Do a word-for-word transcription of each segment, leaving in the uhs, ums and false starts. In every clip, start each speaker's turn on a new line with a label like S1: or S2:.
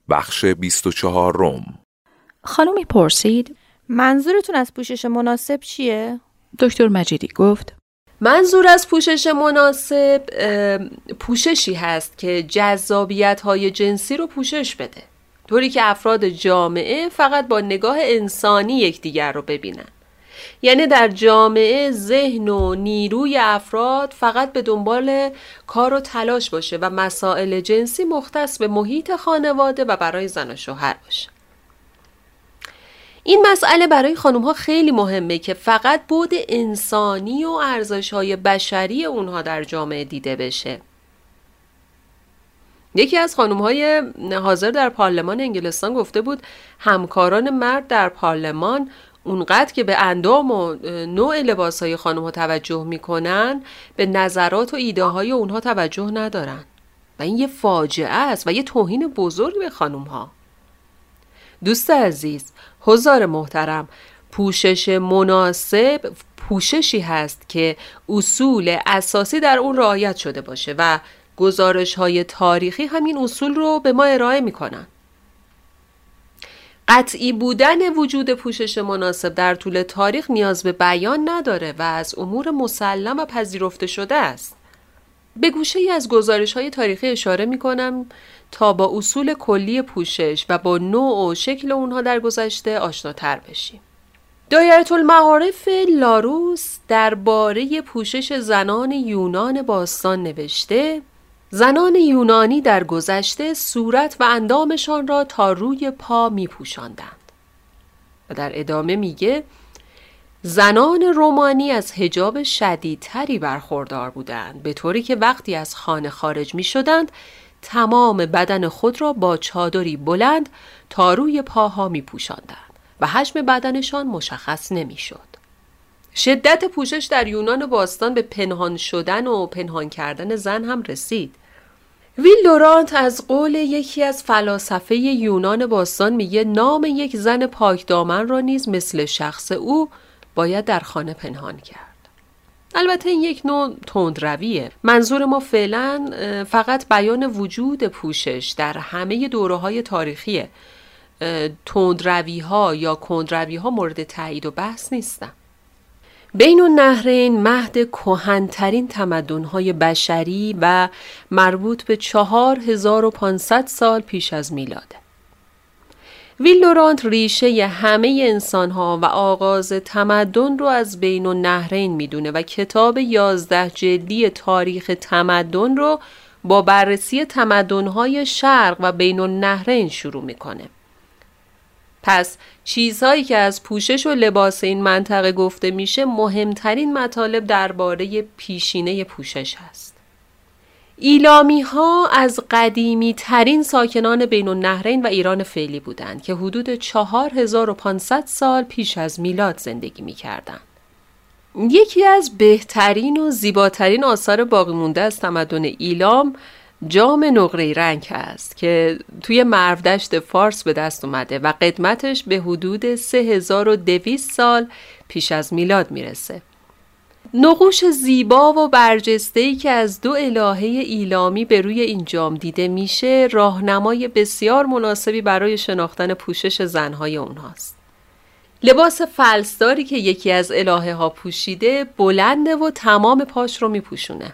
S1: بخش بیست و چهارم.
S2: خانومی پرسید
S3: منظورتون از پوشش مناسب چیه؟
S2: دکتر مجیدی گفت
S4: منظور از پوشش مناسب پوششی هست که جذابیت‌های جنسی رو پوشش بده، طوری که افراد جامعه فقط با نگاه انسانی یکدیگر رو ببینن. یعنی در جامعه ذهن و نیروی افراد فقط به دنبال کار و تلاش باشه و مسائل جنسی مختص به محیط خانواده و برای زن و شوهر باشه. این مسئله برای خانم‌ها خیلی مهمه که فقط بعد انسانی و ارزش‌های بشری اونها در جامعه دیده بشه. یکی از خانم‌های حاضر در پارلمان انگلستان گفته بود همکاران مرد در پارلمان اونقدر که به اندام و نوع لباس‌های خانم‌ها توجه می‌کنن، به نظرات و ایده‌های اونها توجه ندارن و این یه فاجعه است و یه توهین بزرگ به خانم‌ها. دوست عزیز، حضار محترم، پوشش مناسب پوششی هست که اصول اساسی در اون رعایت شده باشه و گزارش‌های تاریخی همین اصول رو به ما ارائه می‌کنن. قطعی بودن وجود پوشش مناسب در طول تاریخ نیاز به بیان نداره و از امور مسلم و پذیرفته شده است. به گوشه‌ای از گزارش‌های تاریخی اشاره می‌کنم تا با اصول کلی پوشش و با نوع و شکل اونها در گذشته آشناتر بشیم. دایره المعارف لاروس درباره پوشش زنان یونان باستان نوشته: زنان یونانی در گذشته صورت و اندامشان را تا روی پا می پوشاندند. و در ادامه میگه زنان رومانی از حجاب شدیدتری برخوردار بودند، به طوری که وقتی از خانه خارج می شدند تمام بدن خود را با چادری بلند تا روی پاها می پوشاندند و حجم بدنشان مشخص نمی شد. شدت پوشش در یونان باستان به پنهان شدن و پنهان کردن زن هم رسید. ویل دورانت از قول یکی از فلاسفه یونان باستان میگه نام یک زن پاک دامن را نیز مثل شخص او باید در خانه پنهان کرد. البته این یک نوع تندرویه. منظور ما فعلا فقط بیان وجود پوشش در همه دوره‌های تاریخیه. تندروی‌ها یا کندروی‌ها مورد تایید و بحث نیستن. بین النهرین مهد کهن‌ترین تمدن‌های بشری و مربوط به چهار هزار و پانصد سال پیش از میلاده. ویل دورانت ریشه همه انسان‌ها و آغاز تمدن رو از بین النهرین میدونه و کتاب یازده جلدی تاریخ تمدن رو با بررسی تمدن‌های شرق و بین النهرین شروع میکنه. پس چیزهایی که از پوشش و لباس این منطقه گفته میشه مهمترین مطالب درباره پیشینه پوشش هست. ایلامی ها از قدیمی ترین ساکنان بین النهرین و ایران فعلی بودند که حدود چهار هزار و پانصد سال پیش از میلاد زندگی می کردند. یکی از بهترین و زیباترین آثار باقی مونده از تمدن ایلام جام نقره رنگ است که توی مرودشت فارس به دست اومده و قدمتش به حدود سه هزار و دویست سال پیش از میلاد میرسه. نقوش زیبا و برجسته‌ای که از دو الهه ایلامی به روی این جام دیده میشه راهنمای بسیار مناسبی برای شناختن پوشش زنهای اونهاست. لباس فلسداری که یکی از الهه ها پوشیده بلنده و تمام پاش رو میپوشونه.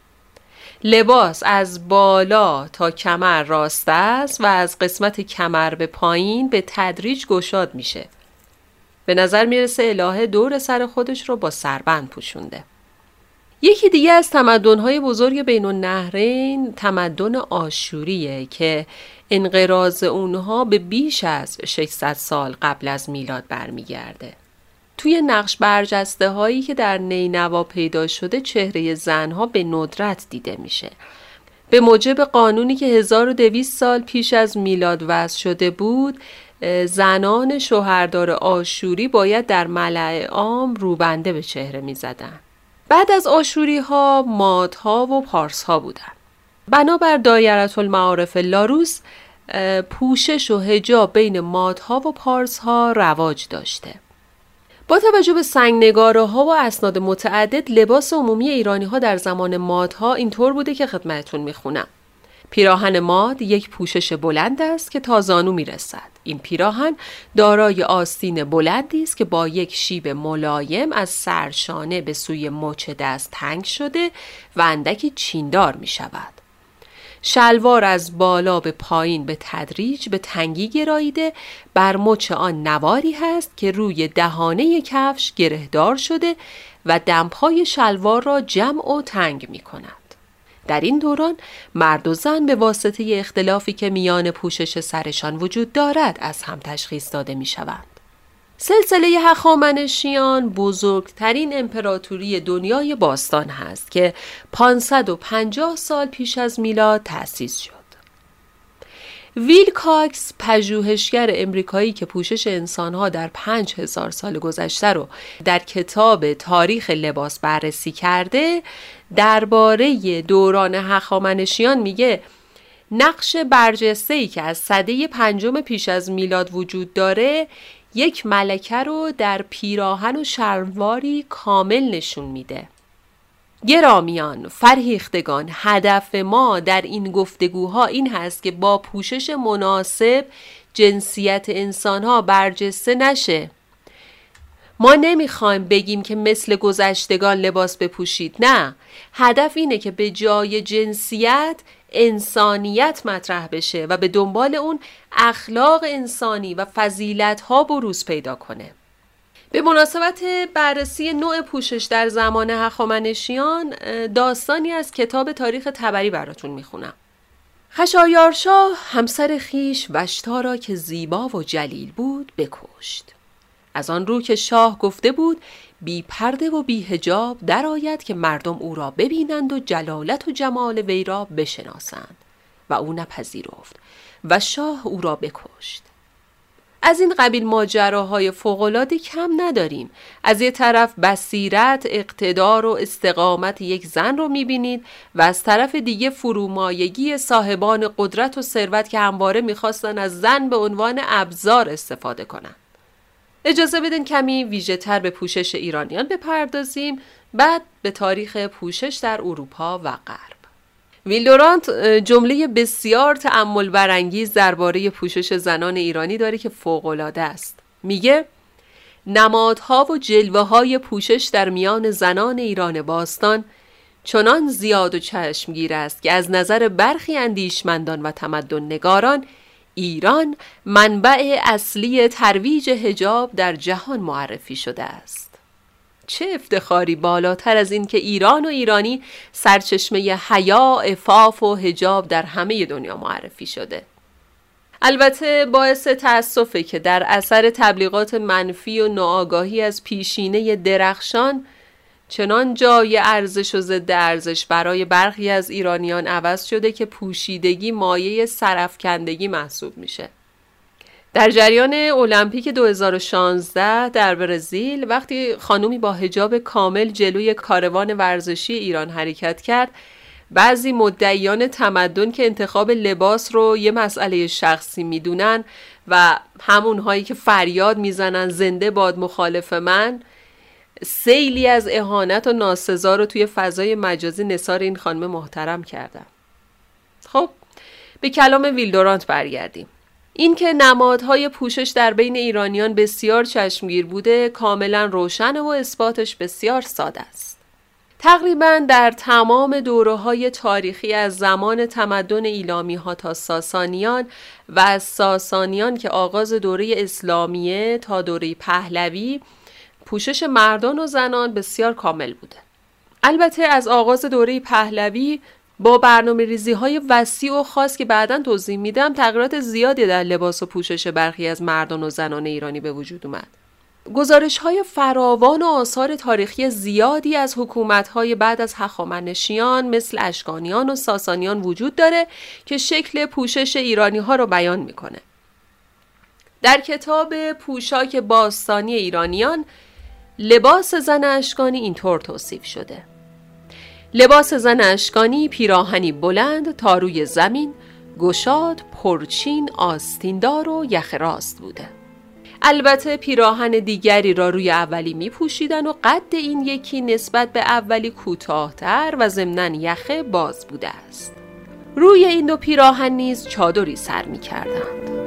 S4: لباس از بالا تا کمر راسته است و از قسمت کمر به پایین به تدریج گشاد میشه. به نظر میرسه الهه دور سر خودش رو با سربند پوشونده. یکی دیگه از تمدن‌های بزرگ بین النهرین تمدن آشوریه که انقراض اونها به بیش از ششصد سال قبل از میلاد برمیگرده. توی نقش برجسته هایی که در نینوا پیدا شده چهره زنها به ندرت دیده میشه. به موجب قانونی که هزار و دویست سال پیش از میلاد وضع شده بود، زنان شوهردار آشوری باید در ملأ عام روبنده به چهره میزدن. بعد از آشوری ها مادها و پارس ها بودن. بنابر دایره المعارف لاروس پوشش و حجاب بین مادها و پارس ها رواج داشته. با توجه به سنگنگاره ها و اسناد متعدد لباس عمومی ایرانی ها در زمان مادها اینطور بوده که خدمتتون میخونم. پیراهن ماد یک پوشش بلند است که تا زانو میرسد. این پیراهن دارای آستین بلندی است که با یک شیب ملایم از سرشانه به سوی مچ دست تنگ شده و اندکی چیندار می شود. شلوار از بالا به پایین به تدریج به تنگی گراییده، بر مچ آن نواری هست که روی دهانه کفش گرهدار شده و دمپای شلوار را جمع و تنگ می کند. در این دوران مرد و زن به واسطه اختلافی که میان پوشش سرشان وجود دارد از هم تشخیص داده می شوند. سلسله هخامنشیان بزرگترین امپراتوری دنیای باستان هست که پانصد و پنجاه سال پیش از میلاد تأسیس شد. ویلکاکس، پژوهشگر امریکایی که پوشش انسانها در پنج هزار سال گذشته رو در کتاب تاریخ لباس بررسی کرده، درباره دوران هخامنشیان میگه نقش برجسته‌ای که از سده پنجم پیش از میلاد وجود داره یک ملکه رو در پیراهن و شلواری کامل نشون میده. گرامیان، فرهیختگان، هدف ما در این گفتگوها این هست که با پوشش مناسب جنسیت انسانها برجسته نشه. ما نمیخوایم بگیم که مثل گذشتگان لباس بپوشید، نه. هدف اینه که به جای جنسیت انسانیت مطرح بشه و به دنبال اون اخلاق انسانی و فضیلت‌ها بروز پیدا کنه. به مناسبت بررسی نوع پوشش در زمان هخامنشیان داستانی از کتاب تاریخ طبری براتون میخونم. خشایارشا همسر خیش وشتا را که زیبا و جلیل بود بکشت. از آن رو که شاه گفته بود بی پرده و بی حجاب درآید که مردم او را ببینند و جلالت و جمال وی را بشناسند و او نپذیرفت و شاه او را بکشت. از این قبیل ماجراهای فوق‌العاده کم نداریم. از یک طرف بصیرت، اقتدار و استقامت یک زن رو میبینید و از طرف دیگه فرومایگی صاحبان قدرت و ثروت که همواره میخواستن از زن به عنوان ابزار استفاده کنن. اجازه بدین کمی ویژه تر به پوشش ایرانیان بپردازیم، بعد به تاریخ پوشش در اروپا و غرب. ویلدورانت جمله بسیار تأمل برانگیز درباره پوشش زنان ایرانی داره که فوق‌العاده است. میگه نمادها و جلوه‌های پوشش در میان زنان ایران باستان چنان زیاد و چشمگیر است که از نظر برخی اندیشمندان و تمدن نگاران ایران منبع اصلی ترویج حجاب در جهان معرفی شده است. چه افتخاری بالاتر از این که ایران و ایرانی سرچشمه حیا، عفاف و حجاب در همه دنیا معرفی شده. البته باعث تأسفه که در اثر تبلیغات منفی و ناآگاهی از پیشینه درخشان چنان جای ارزش و ضد ارزش برای برخی از ایرانیان عوض شده که پوشیدگی مایه سرافکندگی محسوب میشه. در جریان المپیک دو هزار و شانزده در برزیل وقتی خانومی با حجاب کامل جلوی کاروان ورزشی ایران حرکت کرد، بعضی مدعیان تمدن که انتخاب لباس رو یه مسئله شخصی میدونن و همونهایی که فریاد میزنن زنده باد مخالف من، سیلی از اهانت و ناسزا رو توی فضای مجازی نثار این خانم محترم کردن. خب به کلام ویلدورانت برگردیم. این که نمادهای پوشش در بین ایرانیان بسیار چشمگیر بوده کاملا روشن و اثباتش بسیار ساده است. تقریبا در تمام دوره‌های تاریخی از زمان تمدن ایلامی‌ها تا ساسانیان و از ساسانیان که آغاز دوره اسلامیه تا دوره پهلوی، پوشش مردان و زنان بسیار کامل بوده. البته از آغاز دوره پهلوی با برنامه ریزی های وسیع و خاص که بعداً توضیح میدم تغییرات زیادی در لباس و پوشش برخی از مردان و زنان ایرانی به وجود اومد. گزارش های فراوان و آثار تاریخی زیادی از حکومت های بعد از هخامنشیان مثل اشکانیان و ساسانیان وجود داره که شکل پوشش ایرانی ها رو بیان میکنه. در کتاب پوشاک باستانی ایرانیان لباس زن اشکانی اینطور توصیف شده: لباس زن اشکانی پیراهنی بلند تا روی زمین، گشاد، پرچین، آستیندار و یخ راست بوده. البته پیراهن دیگری را روی اولی می پوشیدن و قد این یکی نسبت به اولی کوتاه‌تر و ضمناً یخ باز بوده است. روی این دو پیراهن نیز چادری سر می کردند.